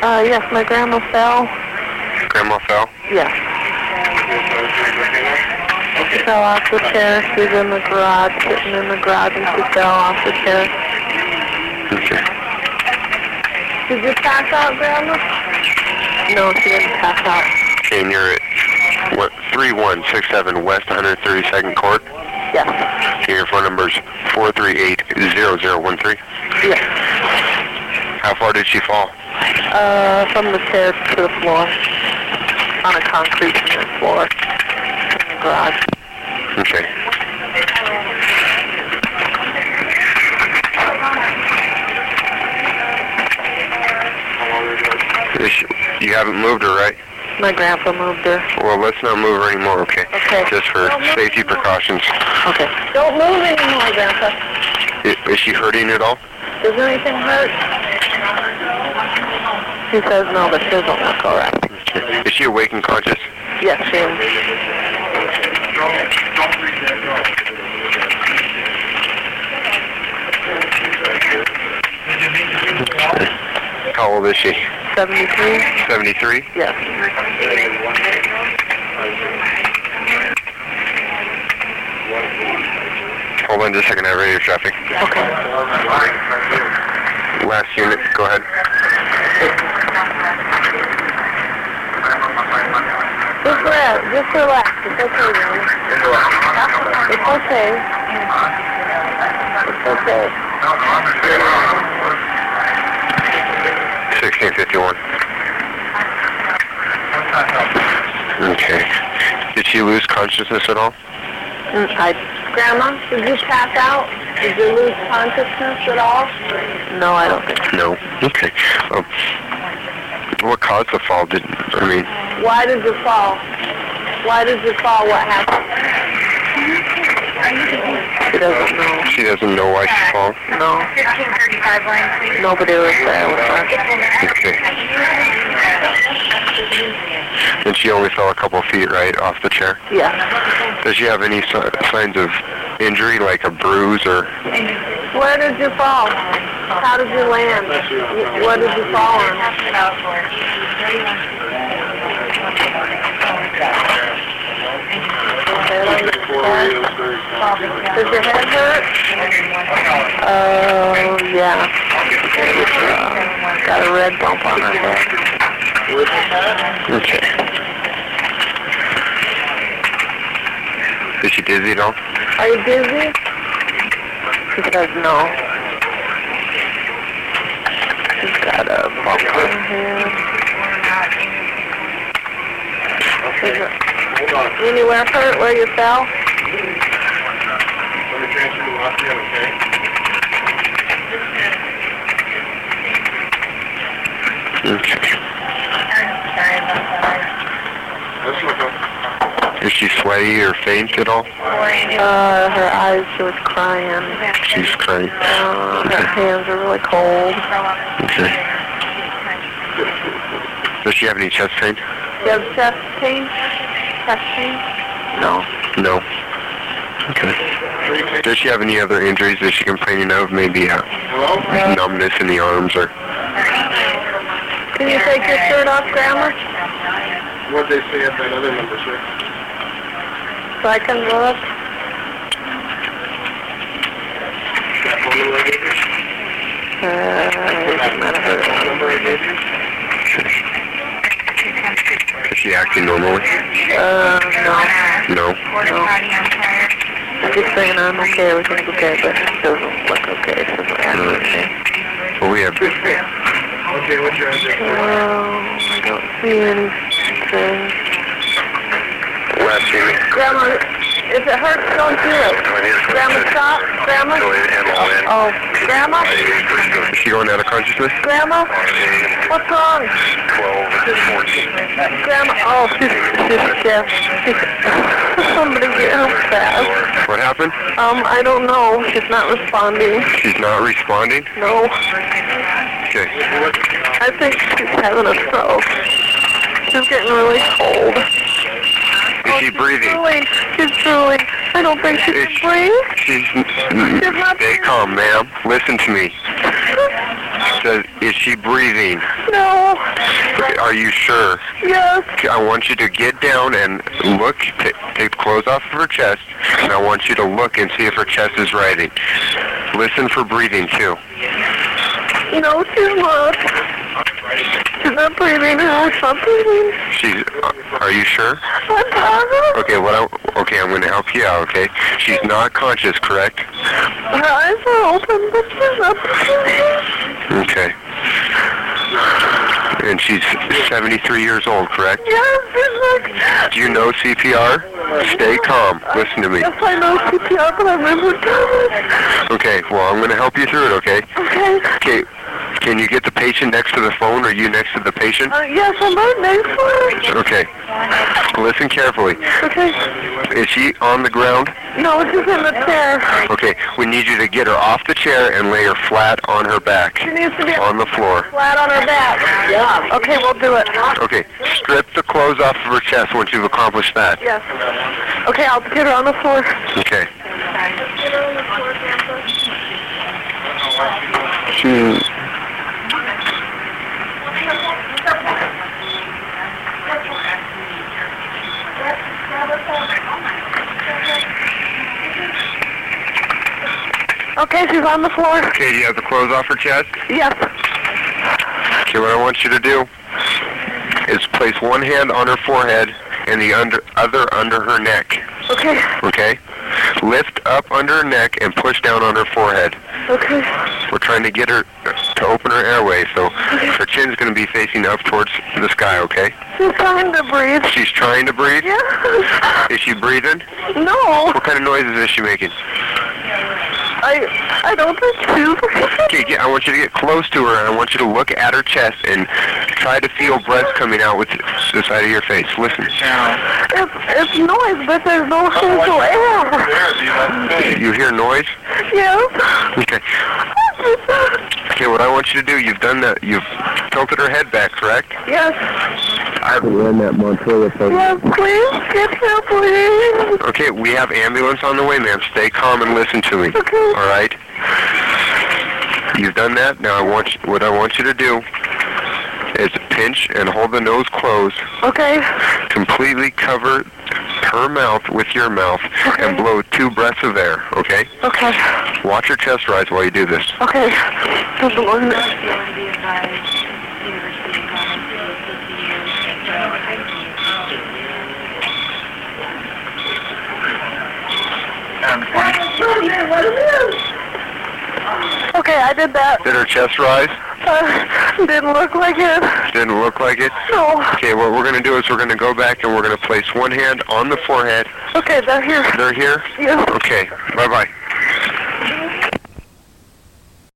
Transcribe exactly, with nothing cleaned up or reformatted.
Uh, yes, my grandma fell. Grandma fell? Yes. She fell off the chair. She's in the garage, sitting in the garage, and she fell off the chair. Okay. Did you pass out, Grandma? No, she didn't pass out. Okay, and you're at what, three one six seven West one hundred thirty-second Court? Yes. Okay, your phone number is four three eight, zero zero one three? Yes. How far did she fall? Uh, from the stairs to the floor. On a concrete floor. In the garage. Okay. Is she, you haven't moved her, right? My grandpa moved her. Well, let's not move her anymore, okay? Okay. Just for safety precautions. Okay. Don't move anymore, Grandpa. Is, is she hurting at all? Does anything hurt? She says no, but she doesn't look all right. Okay. Is she awake and conscious? Yes, she is. How old is she? seventy-three? seventy-three? Yes. Hold on just a second, I have radio traffic. Okay. Last unit, go ahead. Just relax. Just relax. It's okay, Mom. It's okay. It's okay. sixteen fifty-one. Okay. Did she lose consciousness at all? Mm, I, Grandma, did you pass out? Did you lose consciousness at all? No, I don't think so. No. Okay. Um, what caused the fall? Did I mean? Why did you fall? Why did you fall? What happened? She doesn't know. She doesn't know why she fell? No. fifteen thirty-five line, please. Nobody was there with her. Okay. And she only fell a couple feet, right, off the chair? Yeah. Does she have any si- signs of injury, like a bruise or? Where did you fall? How did you land? What did you fall on? Does your head hurt? Oh, yeah. Uh, got a red bump on her head. Okay. Is she dizzy at all? Are you dizzy? She says no. She's got a bump on her head. Is it anywhere hurt where you fell? Let me transfer to Lafayette, okay? Okay. Sorry about that. Let's look up. Is she sweaty or faint at all? Uh, her eyes, she was crying. She's crying. Uh, her hands are really cold. Okay. Does she have any chest pain? Do you have chest pain? Chest pain? No. No. Okay. Does she have any other injuries that she's complaining of? Maybe uh, Hello? numbness in the arms or? Can you take your shirt off, Grandma? What'd they say at that other number, sir? So I can look? That phone number I gave you? Uh, it doesn't matter her. That number I gave you? Is she acting normally? Uh, no. No. No. I'm just saying I'm okay, everything's okay, but she doesn't look okay. She doesn't act okay. Well, we have. Okay, what's your address? Well, I don't see anything. Last unit. Grandma, if it hurts, don't do it. Grandma, stop. Grandma? Oh, Grandma? Is she going out of consciousness? Grandma? What's wrong? Grandma? Oh, she's, she's stiff. Somebody get her fast. What happened? Um, I don't know. She's not responding. She's not responding? No. Okay. I think she's having a stroke. She's getting really cold. Is she breathing? Drooling. She's drooling. I don't think she Is can she- breathe. She's... She's not Stay calm, ma'am. Listen to me. says, is she breathing? No. Okay, are you sure? Yes. Okay, I want you to get down and look, t- take the clothes off of her chest, and I want you to look and see if her chest is rising. Listen for breathing, too. No, she's not. She's not breathing. No, she's not breathing. She's, uh, are you sure? I'm positive. Okay, what I, okay, I'm going to help you out, okay? She's not conscious, correct? Her eyes are open, but she's not breathing. Okay. And she's seventy-three years old, correct? Yes, she's like... Do you know C P R? Stay calm. Listen to me. Yes, I know C P R, but I've never done it. Okay, well, I'm going to help you through it, okay? Okay. Okay, can you get the patient next to the phone, or you next to the patient? Uh, yes, I'm right next to her. Okay. Listen carefully. Okay. Is she on the ground? No, she's in the chair. Okay, we need you to get her off the chair and lay her flat on her back. She needs to be On the floor. flat on her back. Yeah. Okay, we'll do it. Okay, strip the clothes off of her chest once you've accomplished that. Yes. Okay, I'll get her on the floor. Okay. Get her on the floor, Grandpa. She... Okay, she's on the floor. Okay, do you have the clothes off her chest? Yes. Okay, what I want you to do is place one hand on her forehead and the under, other under her neck. Okay. Okay? Lift up under her neck and push down on her forehead. Okay. We're trying to get her to open her airway, so her chin's going to be facing up towards the sky, okay? She's trying to breathe. She's trying to breathe? Yes. Is she breathing? No. What kind of noises is she making? I I don't think she's... Okay, get, I want you to get close to her, and I want you to look at her chest and try to feel breath coming out with the side of your face. Listen. It's, it's noise, but there's no central air. You hear noise? Yes. Okay. Okay, what I want you to do, you've done that, you've tilted her head back, correct? Yes. I haven't run that Montoya post. Yes, please. Get here, please. Okay, we have ambulance on the way, ma'am. Stay calm and listen to me. Okay. All right? You've done that. Now, I want you, what I want you to do is pinch and hold the nose closed. Okay. Completely cover her mouth with your mouth Okay. and blow two breaths of air, okay? Okay. Watch your chest rise while you do this. Okay. Just a moment. Okay, I did that. Did her chest rise? Uh, didn't look like it. Didn't look like it? No. Okay, what we're going to do is we're going to go back and we're going to place one hand on the forehead. Okay, they're here. They're here? Yes. Okay, bye-bye.